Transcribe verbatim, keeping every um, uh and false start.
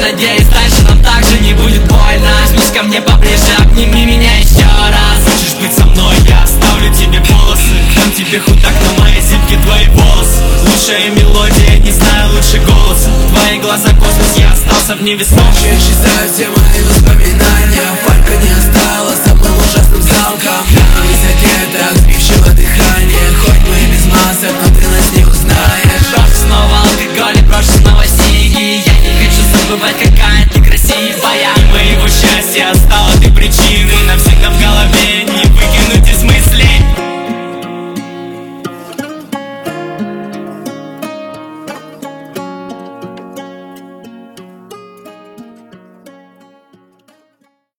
надеюсь, дальше нам также не будет больно. Жмись ко мне поближе, обними меня еще раз. Хочешь быть со мной, я оставлю тебе волосы. Дам тебе хоть так на моей зипке твои волосы. Лучшая мелодия, не знаю лучше голоса. Твои глаза космос, я остался в невесомости. Исчезают все мои воспоминания. Фалька не осталась самым ужасным залком. На высоте до отбившего дыхания.